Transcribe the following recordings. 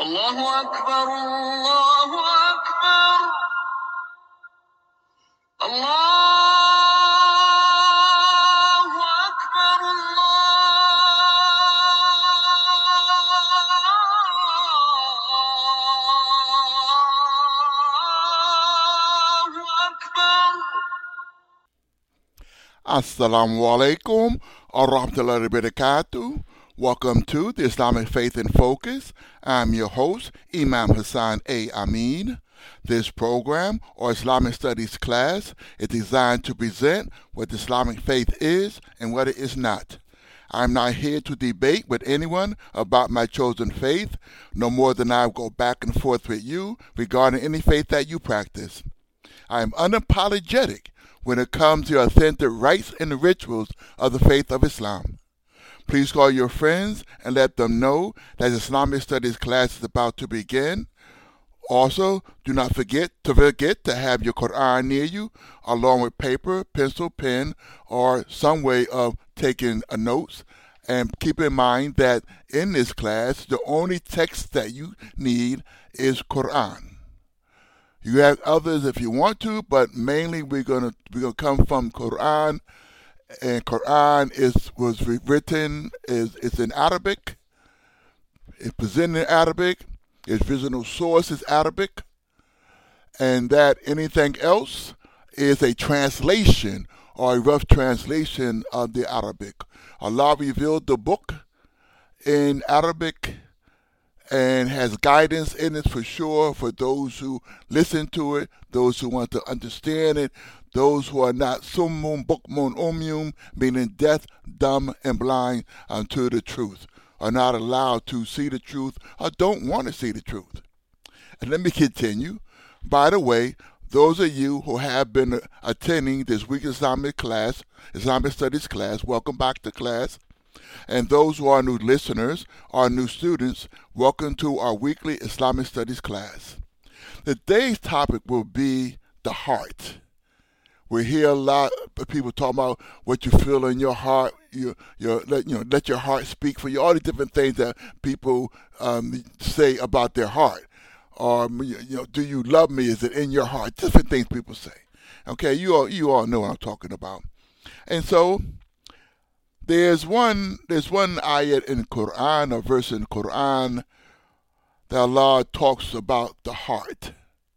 الله أكبر الله أكبر الله أكبر الله أكبر. Assalamu alaikum wa rahmatullahi wa barakatuh. Welcome to the Islamic Faith in Focus. I'm your host, Imam Hassan A. Amin. This program, or Islamic Studies class, is designed to present what Islamic faith is and what it is not. I'm not here to debate with anyone about my chosen faith, no more than I go back and forth with you regarding any faith that you practice. I am unapologetic when it comes to authentic rites and rituals of the faith of Islam. Please call your friends and let them know that Islamic Studies class is about to begin. Also, do not forget to have your Quran near you, along with paper, pencil, pen, or some way of taking notes. And keep in mind that in this class, the only text that you need is Quran. You have others if you want to, but mainly we're gonna come from Quran, and Quran was written it's in Arabic. It's presented in Arabic. Its original source is Arabic, and that anything else is a translation or a rough translation of the Arabic. Allah revealed the book in Arabic and has guidance in it for sure for those who listen to it, those who want to understand it, those who are not summun, bukmun, umyum, meaning deaf, dumb, and blind unto the truth, are not allowed to see the truth or don't want to see the truth. And let me continue. By the way, those of you who have been attending this week's Islamic Studies class, welcome back to class. And those who are new listeners or new students, welcome to our weekly Islamic Studies class. Today's topic will be the heart. We hear a lot of people talking about what you feel in your heart. Let your heart speak for you. All the different things that people say about their heart. Or do you love me? Is it in your heart? Different things people say. Okay, you all know what I'm talking about. And so there's one ayat in Quran, a verse in Quran, that Allah talks about the heart.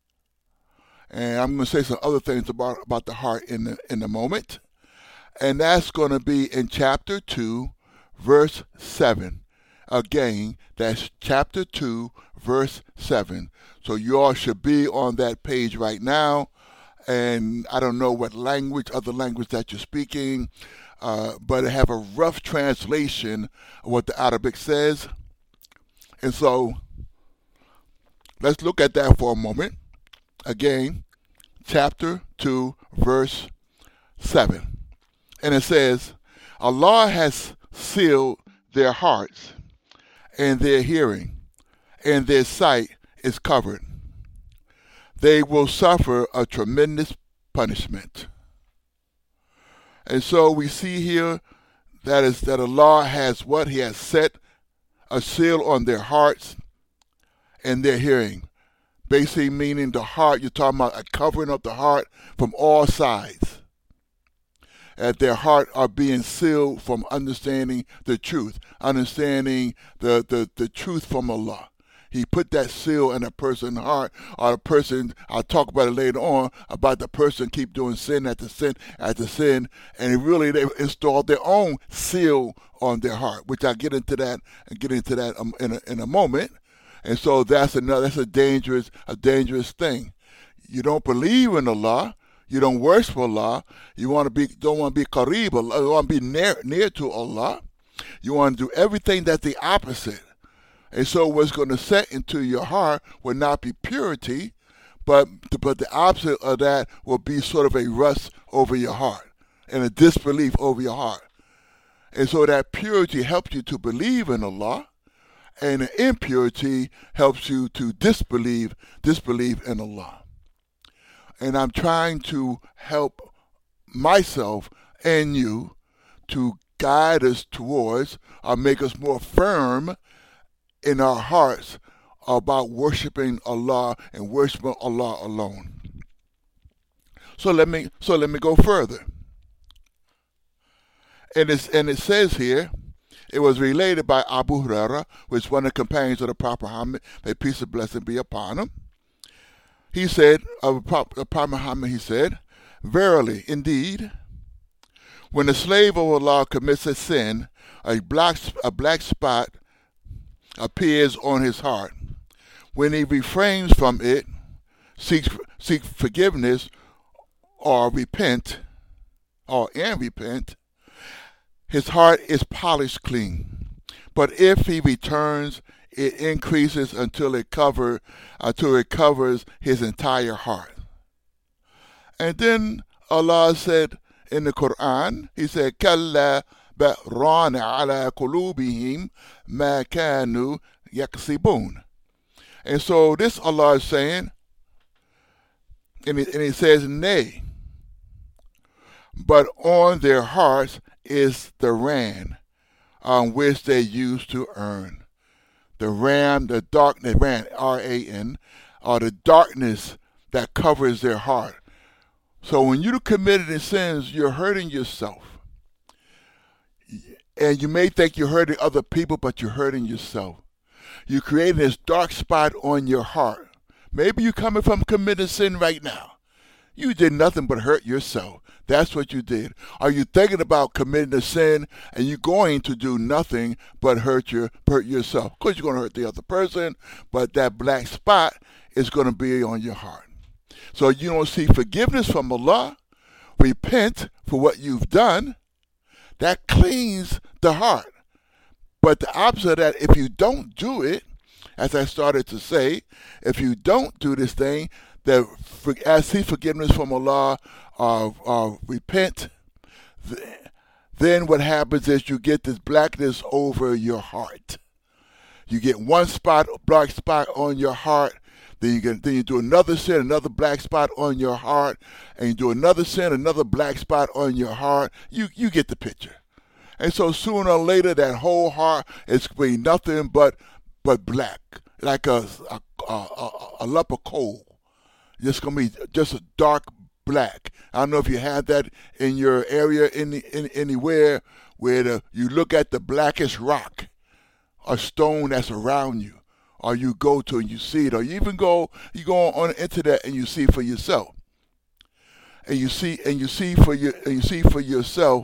And I'm going to say some other things about the heart in a moment. And that's going to be in chapter 2, verse 7. Again, that's chapter 2, verse 7. So you all should be on that page right now. And I don't know what other language that you're speaking, but I have a rough translation of what the Arabic says. And so let's look at that for a moment. Again, chapter 2, verse 7. And it says, Allah has sealed their hearts and their hearing, and their sight is covered. They will suffer a tremendous punishment. And so we see here that Allah has what? He has set a seal on their hearts and their hearing. Basically meaning the heart, you're talking about a covering of the heart from all sides. That their heart are being sealed from understanding the truth, understanding the truth from Allah. He put that seal in a person's heart, or a person, I'll talk about it later on, about the person keep doing sin after sin after sin, and they installed their own seal on their heart, which I'll get into that in a moment. And so that's a dangerous thing. You don't believe in Allah, you don't worship Allah, you don't want to be qareeb, you want to be near to Allah. You want to do everything that's the opposite. And so what's going to set into your heart will not be purity, but the opposite of that will be sort of a rust over your heart and a disbelief over your heart. And so that purity helps you to believe in Allah, and the impurity helps you to disbelieve in Allah. And I'm trying to help myself and you to guide us towards or make us more firm in our hearts about worshiping Allah and worshiping Allah alone. So let me go further. And it says here, it was related by Abu Huraira, which is one of the companions of the Prophet Muhammad, may peace and blessing be upon him. He said, of Prophet Muhammad, he said, verily, indeed, when a slave of Allah commits a sin, a black spot appears on his heart. When he refrains from it, seeks forgiveness, or repent, his heart is polished clean. But if he returns, it increases until it covers his entire heart. And then Allah said in the Quran, He said, "Kalla ba'ran ala qulubihim ma kanu yaksibun." And so this Allah is saying, and he says, nay, but on their hearts is the ran on which they used to earn. The ran, the darkness, ran, R-A-N, or the darkness that covers their heart. So when you committed sins, you're hurting yourself. And you may think you're hurting other people, but you're hurting yourself. You're creating this dark spot on your heart. Maybe you're coming from committing sin right now. You did nothing but hurt yourself. That's what you did. Are you thinking about committing a sin and you're going to do nothing but hurt yourself? Of course, you're going to hurt the other person, but that black spot is going to be on your heart. So you don't seek forgiveness from Allah, repent for what you've done. That cleans the heart. But the opposite of that, if you don't do it, as I started to say, if you don't do this thing, seek forgiveness from Allah, repent, then what happens is you get this blackness over your heart. You get one black spot on your heart, then you do another sin, another black spot on your heart, and you do another sin, another black spot on your heart. You get the picture. And so sooner or later, that whole heart is going to be nothing but black, like a lump of coal. It's going to be just a dark black. I don't know if you have that in your area, anywhere where you look at the blackest rock or stone that's around you, or you go to and you see it, or you even go on the internet and you see for yourself, and you see for yourself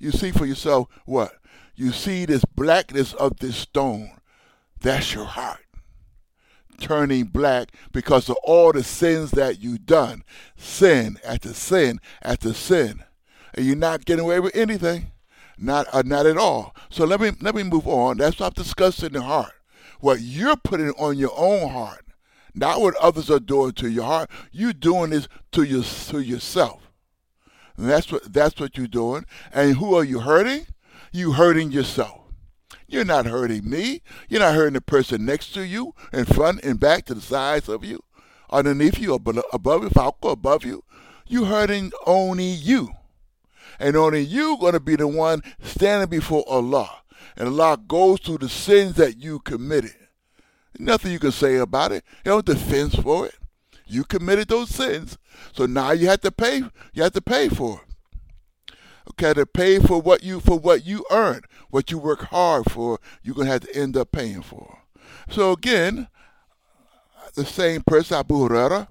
what? You see this blackness of this stone. That's your heart turning black because of all the sins that you've done. Sin after sin after sin. And you're not getting away with anything. Not at all. So let me move on. That's what I'm discussing the heart. What you're putting on your own heart. Not what others are doing to your heart. You're doing this to yourself. And that's what you're doing. And who are you hurting? You hurting yourself. You're not hurting me. You're not hurting the person next to you, in front and back, to the sides of you, underneath you, above you, above you. You're hurting only you. And only you going to be the one standing before Allah. And Allah goes through the sins that you committed. Nothing you can say about it. You don't defense for it. You committed those sins. So now you have to pay. You have to pay for it. Okay, to pay for what you earned, what you work hard for, you're going to have to end up paying for. So again, the same person, Abu Huraira,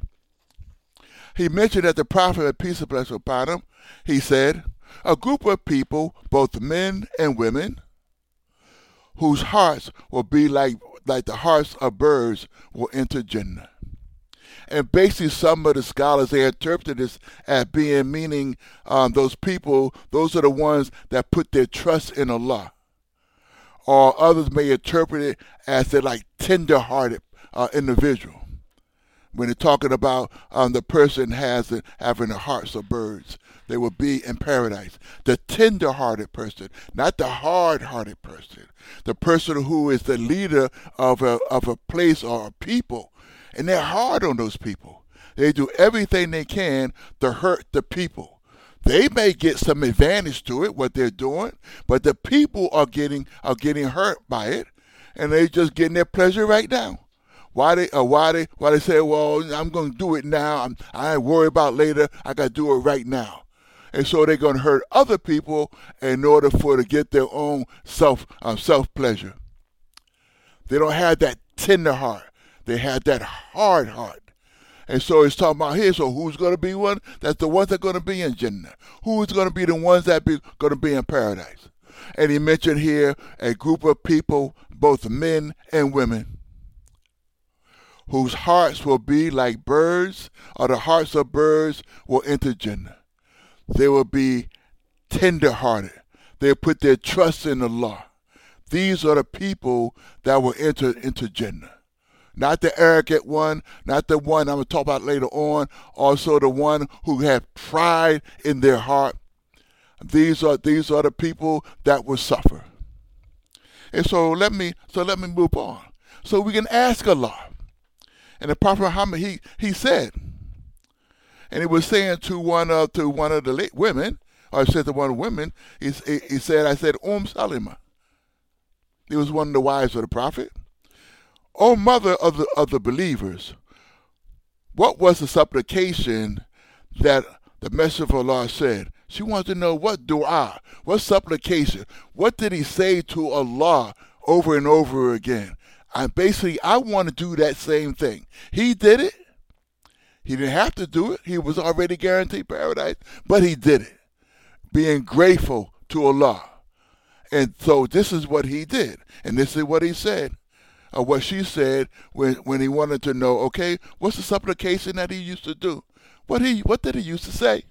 he mentioned that the Prophet, may peace and blessing upon him, he said, a group of people, both men and women, whose hearts will be like the hearts of birds, will enter Jannah. And basically, some of the scholars, they interpret this as meaning those people, those are the ones that put their trust in Allah. Or others may interpret it as they're like tender-hearted individual. When they're talking about the person having the hearts of birds, they will be in paradise. The tender-hearted person, not the hard-hearted person. The person who is the leader of a place or a people. And they're hard on those people. They do everything they can to hurt the people. They may get some advantage to it, what they're doing, but the people are getting hurt by it, and they're just getting their pleasure right now. Why they say, well, I'm going to do it now. I ain't worry about later. I got to do it right now. And so they're going to hurt other people in order to get their own self pleasure. They don't have that tender heart. They have that hard heart. And so it's talking about here, so who's going to be one? That's the ones that are going to be in Jannah. Who's going to be the ones that are going to be in paradise? And he mentioned here a group of people, both men and women, whose hearts will be like birds, or the hearts of birds will enter Jannah. They will be tender-hearted. They'll put their trust in Allah. These are the people that will enter into Jannah. Not the arrogant one, not the one I'm going to talk about later on, also the one who have pride in their heart. These are the people that will suffer. And so let me move on. So we can ask Allah. And the Prophet Muhammad, he said, and he was saying to one of the late women, or he said to one of the women, he said, I said, Salima. He was one of the wives of the Prophet. O mother of the believers, what was the supplication that the Messenger of Allah said? She wanted to know what dua, what supplication, what did he say to Allah over and over again? And basically, I want to do that same thing. He did it. He didn't have to do it. He was already guaranteed paradise, but he did it, being grateful to Allah. And so this is what he did, and this is what he said, or what she said when he wanted to know, okay, what's the supplication that he used to do? What did he used to say?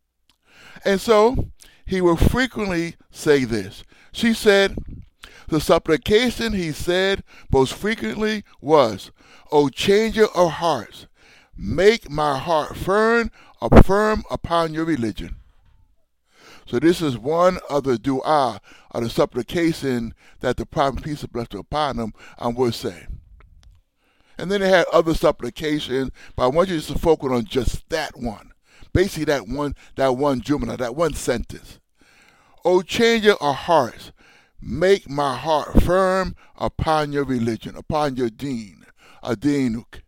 And so he would frequently say this. She said, the supplication he said most frequently was, O changer of hearts, make my heart firm upon your religion. So this is one of the dua, or the supplication that the Prophet, peace and blessings upon him, would say. And then they had other supplications, but I want you to focus on just that one. Basically that one jumla, that one sentence. O changer of hearts, make my heart firm upon your religion, upon your deen, deenukum.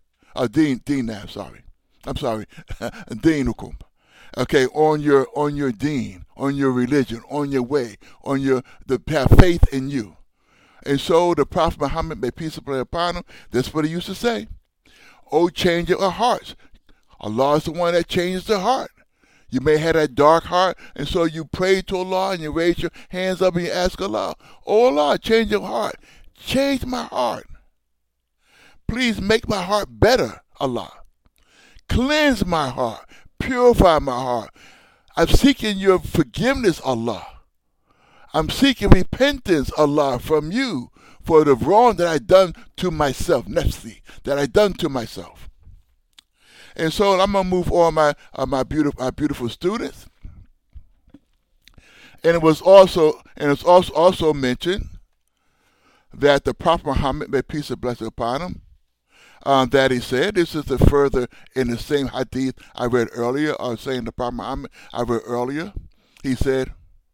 Okay, on your deen, on your religion, on your way, have faith in you. And so the Prophet Muhammad, may peace be upon him, that's what he used to say. O changer of hearts. Allah is the one that changes the heart. You may have that dark heart, and so you pray to Allah and you raise your hands up and you ask Allah, oh Allah, change your heart. Change my heart. Please make my heart better, Allah. Cleanse my heart. Purify my heart. I'm seeking your forgiveness, Allah. I'm seeking repentance, Allah, from you for the wrong that I've done to myself, nafsi, that I've done to myself. And so I'm gonna move on my beautiful students. And it was also mentioned that the Prophet Muhammad, may peace and blessings upon him, that he said, this is the further in the same hadith I read earlier, or saying the Prophet Muhammad I read earlier. He said,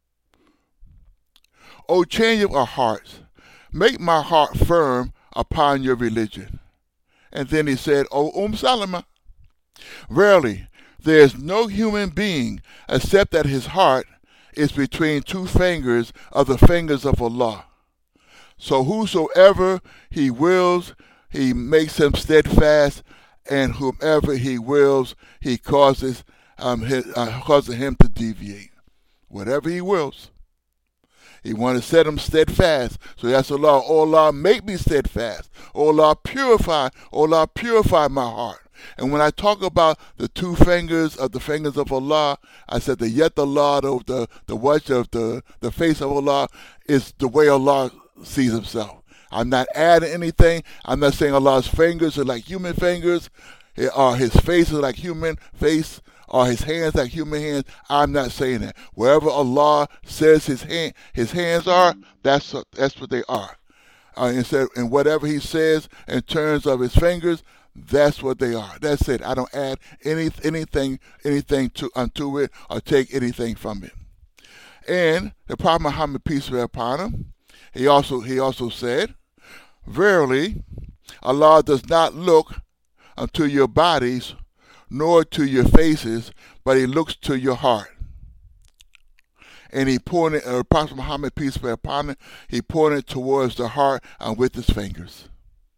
O change of our hearts, make my heart firm upon your religion. And then he said, O Salama, verily, there is no human being except that his heart is between two fingers of the fingers of Allah. So whosoever he wills, he makes him steadfast, and whomever he wills, he causes him to deviate. Whatever he wills. He want to set him steadfast. So that's Allah. Oh Allah, make me steadfast. Oh Allah, purify my heart. And when I talk about the two fingers of the fingers of Allah, I said the yet Allah, the watch of the face of Allah is the way Allah sees himself. I'm not adding anything. I'm not saying Allah's fingers are like human fingers, or his face is like human face, or his hands like human hands. I'm not saying that. Wherever Allah says his hands are, that's what they are. And whatever he says in terms of his fingers, that's what they are. That's it. I don't add anything unto it or take anything from it. And the Prophet Muhammad, peace be upon him, he also said, verily, Allah does not look unto your bodies, nor to your faces, but He looks to your heart. And He pointed, Prophet Muhammad, peace be upon him, He pointed towards the heart and with His fingers.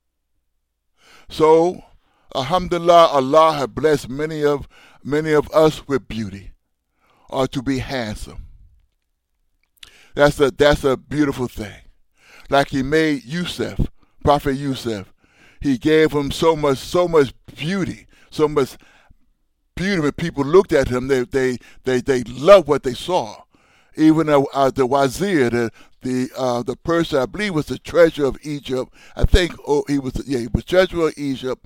So, alhamdulillah, Allah has blessed many of us with beauty, or to be handsome. That's a beautiful thing. Like He made Yusuf, Prophet Yusuf. He gave him so much beauty, so much beauty. When people looked at him, they loved what they saw. Even the wazir, the person I believe was the treasurer of Egypt. I think he was treasurer of Egypt.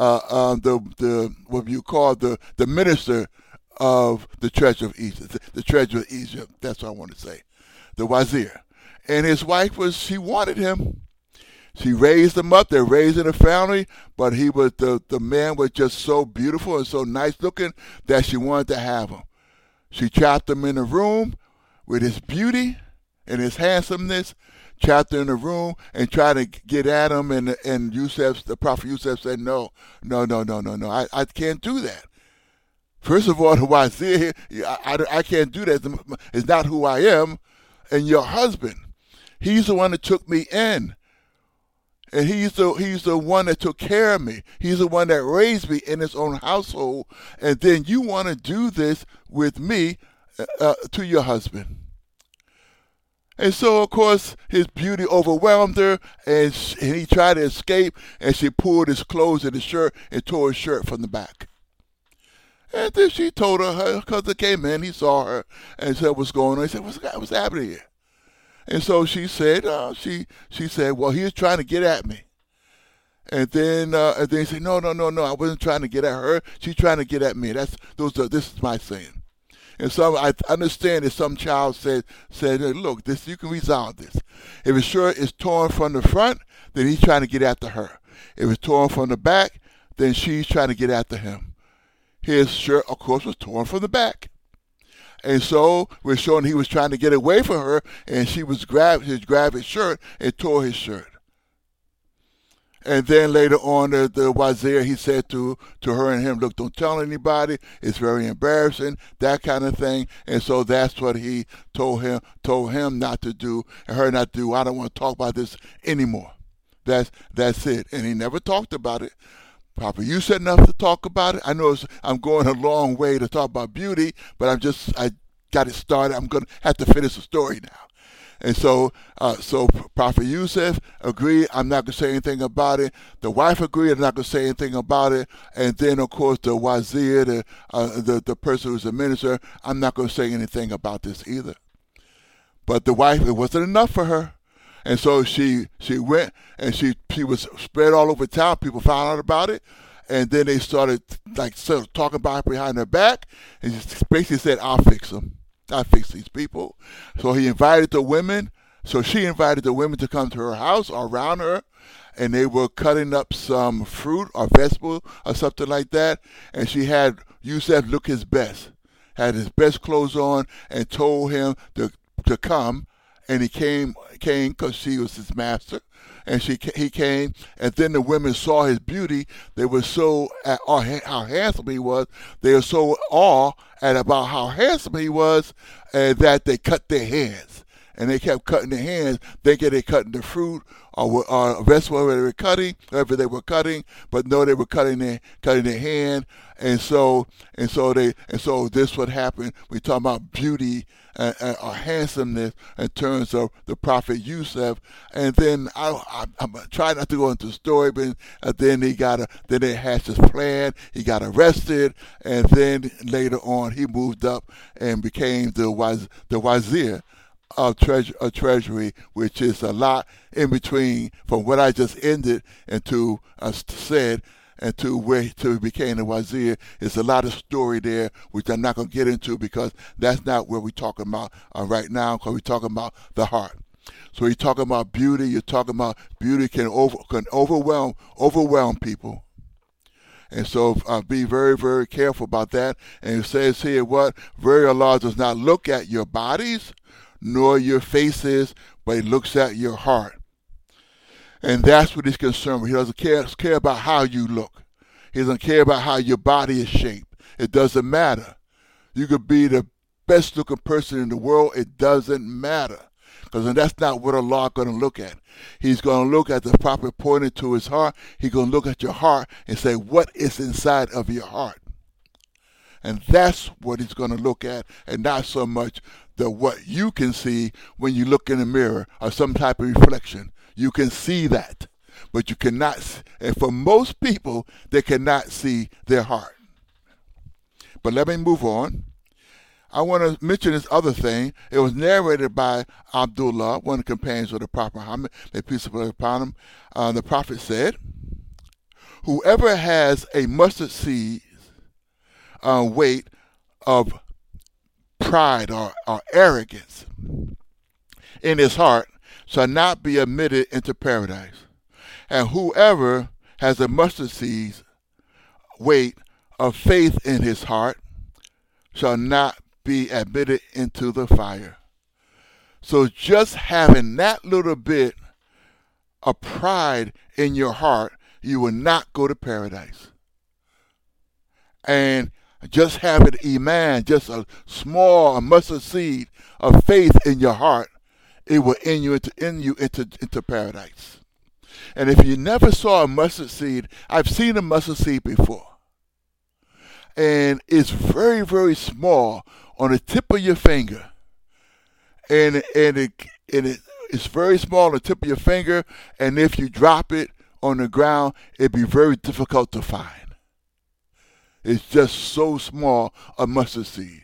The what you call the minister of the treasurer of Egypt, the treasurer of Egypt. That's what I want to say, the wazir. And his wife she wanted him. She raised him up. They're raising a family, but the man was just so beautiful and so nice looking that she wanted to have him. She trapped him in a room with his beauty and his handsomeness, trapped him in a room and tried to get at him. And the Prophet Yusuf said, no, I can't do that. First of all, the wazir, I can't do that. It's not who I am. And your husband, he's the one that took me in. And he's the one that took care of me. He's the one that raised me in his own household. And then you want to do this with me to your husband. And so, of course, his beauty overwhelmed her, and he tried to escape, and she pulled his clothes and his shirt and tore his shirt from the back. And then she told her cousin came in, he saw her, and said, what's going on? He said, what's happening here? And so she said, she said, well, he was trying to get at me. And then he said, no, I wasn't trying to get at her. She's trying to get at me. This is my saying. And so I understand that some child said, look, you can resolve this. If his shirt is torn from the front, then he's trying to get after her. If it's torn from the back, then she's trying to get after him. His shirt, of course, was torn from the back. And so we're showing he was trying to get away from her, and she was grabbed his shirt and tore his shirt. And then later on, the wazir, he said to her and him, look, don't tell anybody. It's very embarrassing, that kind of thing. And so that's what he told him not to do, and her not to do. I don't want to talk about this anymore. That's it. And he never talked about it. Papa, you said enough to talk about it. I know I'm going a long way to talk about beauty, but I got it started. I'm going to have to finish the story now. And so Prophet Yusuf agreed, I'm not going to say anything about it. The wife agreed, I'm not going to say anything about it. And then, of course, the wazir, the person who's a minister, I'm not going to say anything about this either. But the wife, it wasn't enough for her. And so she went, and she was spread all over town. People found out about it. And then they started talking about it behind her back. And she basically said, I'll fix them. I'll fix these people. So he invited the women. So she invited the women to come to her house or around her. And they were cutting up some fruit or vegetable or something like that. And she had Yusuf look his best. Had his best clothes on and told him to come. And he came because she was his master, and he came, and then the women saw his beauty. They were so how handsome he was. They were so awed about how handsome he was, that they cut their hands, and they kept cutting their hands, thinking they cutting the fruit or vegetable whatever they were cutting, but no, they were cutting their hand, and so this what happened. We talk about beauty or handsomeness in terms of the Prophet Yusuf, and then I'm trying not to go into the story, but then they hatched his plan. He got arrested, and then later on he moved up and became the wazir of treasury, which is a lot in between from what I just ended into said. And to where he became the wazir, is a lot of story there, which I'm not going to get into because that's not what we're talking about right now, because we're talking about the heart. So you're talking about beauty, you're talking about beauty can overwhelm people. And so be very, very careful about that. And it says here, very Allah does not look at your bodies, nor your faces, but He looks at your heart. And that's what he's concerned with. He doesn't care about how you look. He doesn't care about how your body is shaped. It doesn't matter. You could be the best looking person in the world. It doesn't matter. Because that's not what Allah is going to look at. He's going to look at the prophet pointing to his heart. He's going to look at your heart and say, what is inside of your heart? And that's what he's going to look at, and not so much what you can see when you look in the mirror or some type of reflection. You can see that, but you cannot. And for most people, they cannot see their heart. But let me move on. I want to mention this other thing. It was narrated by Abdullah, one of the companions of the Prophet Muhammad, may peace be upon him. The Prophet said, whoever has a mustard seed weight of pride or arrogance in his heart shall not be admitted into paradise. And whoever has a mustard seed's weight of faith in his heart shall not be admitted into the fire. So just having that little bit of pride in your heart, you will not go to paradise. And just having iman, just a small mustard seed of faith in your heart, it will end you into paradise. And if you never saw a mustard seed, I've seen a mustard seed before. And it's very, very small on the tip of your finger. And it's very small on the tip of your finger, and if you drop it on the ground, it'd be very difficult to find. It's just so small, a mustard seed.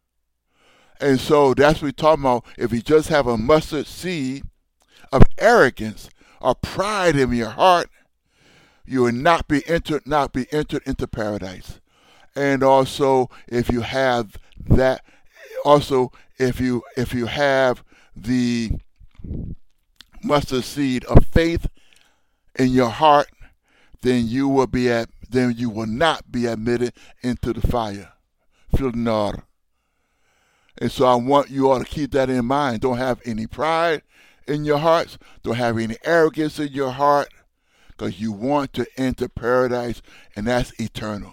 And so that's what we're talking about. If you just have a mustard seed of arrogance or pride in your heart, you will not be entered into paradise. And also, if you have that, also if you have the mustard seed of faith in your heart, then you will not be admitted into the fire. Fil nar. And so I want you all to keep that in mind. Don't have any pride in your hearts. Don't have any arrogance in your heart, because you want to enter paradise, and that's eternal,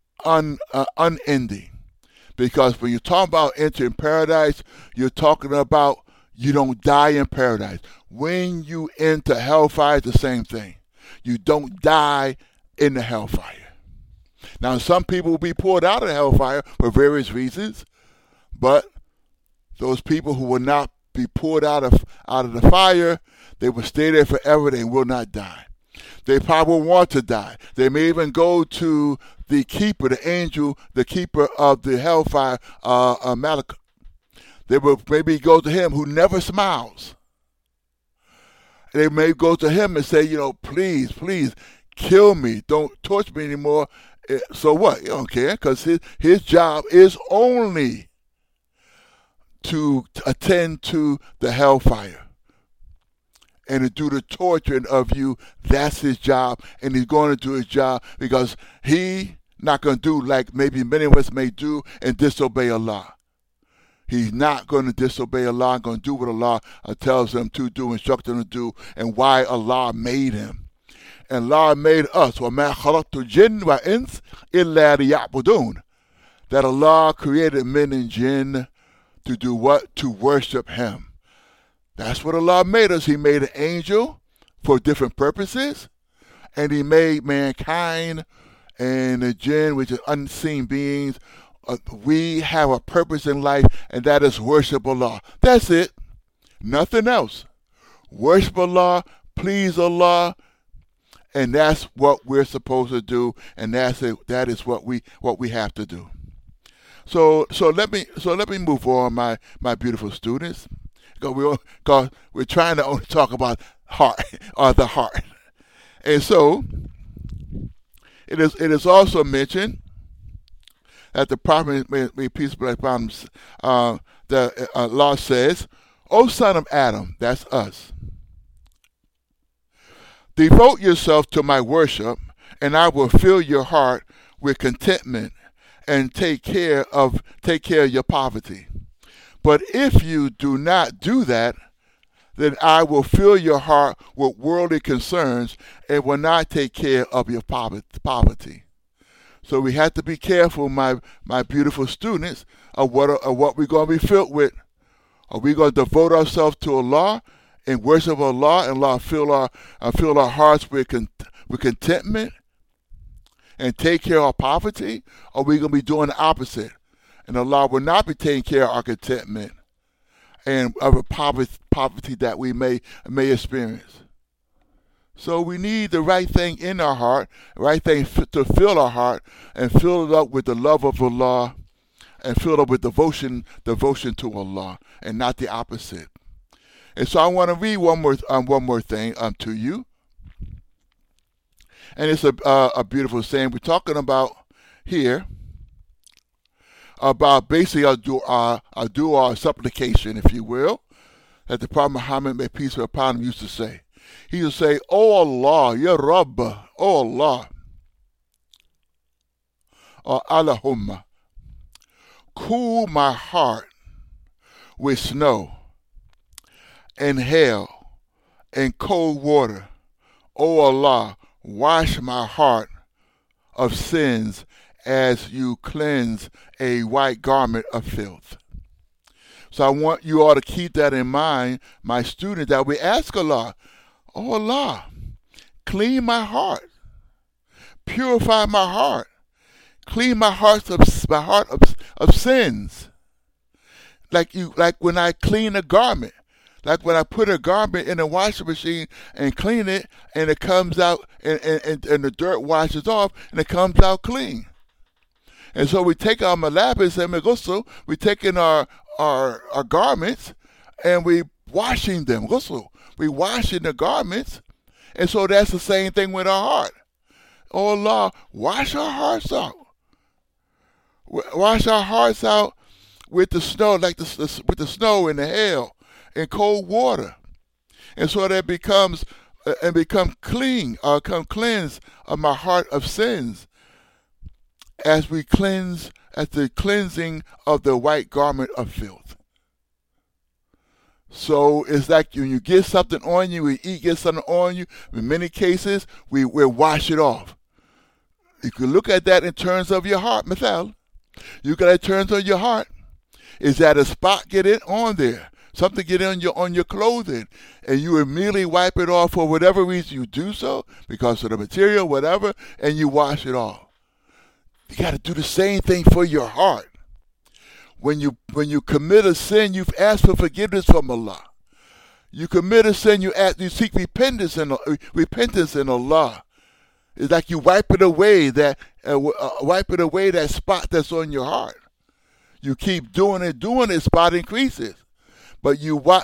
unending. Because when you talk about entering paradise, you're talking about you don't die in paradise. When you enter hellfire, it's the same thing. You don't die in the hellfire. Now, some people will be poured out of the hellfire for various reasons, but those people who will not be poured out of the fire, they will stay there forever. They will not die. They probably will want to die. They may even go to the keeper, the angel, the keeper of the hellfire, Malak. They will maybe go to him who never smiles. They may go to him and say, please, kill me. Don't torture me anymore. So what? You don't care, because his job is only to attend to the hellfire and to do the torturing of you. That's his job, and he's going to do his job because he not going to do like maybe many of us may do and disobey Allah. He's not going to disobey Allah, going to do what Allah tells him to do, instructs him to do, and why Allah made him. And Allah made us, وَمَا خَلَقْتُ الْجِنَّ وَإِنسَ إِلَّا لِيَعْبُدُونَ. That Allah created men and jinn to do what? To worship him. That's what Allah made us. He made an angel for different purposes, and he made mankind and the jinn, which is unseen beings. We have a purpose in life, and that is worship Allah. That's it. Nothing else. Worship Allah, please Allah, and that's what we're supposed to do, and that's it. That is what we have to do. So let me move on, my beautiful students, because we're trying to only talk about heart or the heart, and so it is also mentioned that the Prophet, may peace be upon him, the Allah says, "O son of Adam," that's us, "devote yourself to my worship, and I will fill your heart with contentment and take care of your poverty. But if you do not do that, then I will fill your heart with worldly concerns and will not take care of your poverty. So we have to be careful, my beautiful students, of what we're going to be filled with. Are we going to devote ourselves to Allah and worship Allah, and Allah fill our hearts with contentment and take care of our poverty? Or are we going to be doing the opposite? And Allah will not be taking care of our contentment and of the poverty that we may experience. So we need the right thing in our heart, the right thing to fill our heart, and fill it up with the love of Allah, and fill it up with devotion to Allah, and not the opposite. And so I want to read one more thing to you, and it's a beautiful saying. We're talking about here about basically a dua, supplication, if you will, that the Prophet Muhammad, may peace be upon him, used to say. He used to say, "Oh Allah, Ya Rabb, oh Allah, or Allahumma, cool my heart with snow and hail and cold water. Oh Allah, wash my heart of sins as you cleanse a white garment of filth." So I want you all to keep that in mind, my students, that we ask Allah, "Oh Allah, clean my heart, purify my heart, clean my heart of sins." Like when I clean a garment, like when I put a garment in a washing machine and clean it, and it comes out, and the dirt washes off, and it comes out clean. And so we take our malabis and ghusl, we taking our garments, and we washing them. Ghusl, we washing the garments, and so that's the same thing with our heart. Oh Allah, wash our hearts out. Wash our hearts out with the snow, like with the snow and the hail and cold water, and so that it becomes become cleansed of my heart of sins, as we cleanse, as the cleansing of the white garment of filth. So it's like when you get something on you, get something on you. In many cases, we wash it off. You can look at that in terms of your heart, Mithal. You got in terms of your heart. Is that a spot get it on there? Something get on your clothing, and you immediately wipe it off for whatever reason you do so, because of the material, whatever, and you wash it off. You got to do the same thing for your heart. When you commit a sin, you've asked for forgiveness from Allah. You commit a sin, you seek repentance in Allah. It's like you wipe it away that spot that's on your heart. You keep doing it, spot increases. But you wash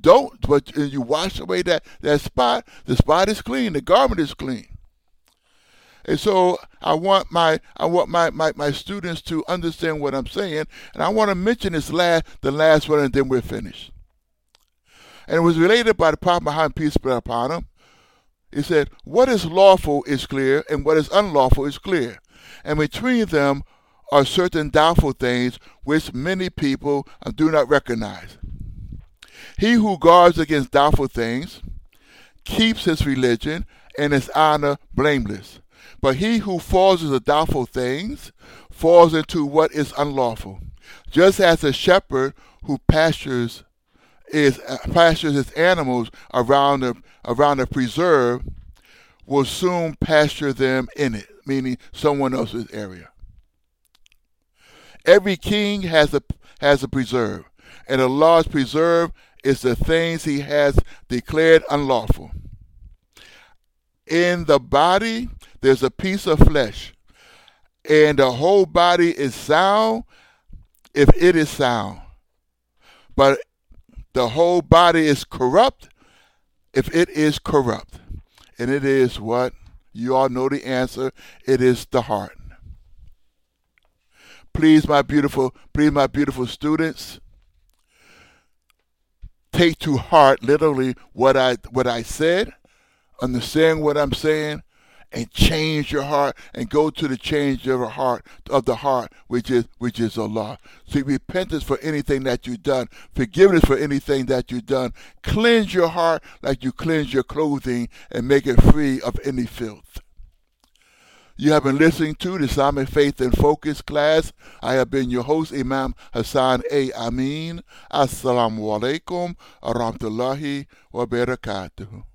away that spot. The spot is clean. The garment is clean. And so I want my students to understand what I'm saying, and I want to mention the last one, and then we're finished. And it was related by the Prophet Muhammad, peace be upon him. He said, "What is lawful is clear, and what is unlawful is clear, and between them are certain doubtful things which many people do not recognize. He who guards against doubtful things keeps his religion and his honor blameless. But he who falls into doubtful things falls into what is unlawful. Just as a shepherd who pastures his animals around a preserve will soon pasture them in it," meaning someone else's area. Every king has a preserve, and Allah's preserve is the things He has declared unlawful. In the body, there's a piece of flesh, and the whole body is sound if it is sound. But the whole body is corrupt if it is corrupt. And it is what? You all know the answer. It is the heart. Please, my beautiful students, take to heart literally what I said, understand what I'm saying, and change your heart and go to the change of the heart, which is Allah. Seek repentance for anything that you've done, forgiveness for anything that you've done. Cleanse your heart like you cleanse your clothing and make it free of any filth. You have been listening to the Islamic Faith and Focus class. I have been your host, Imam Hassan A. Amin. Assalamu alaikum wa rahmatullahi wa barakatuh.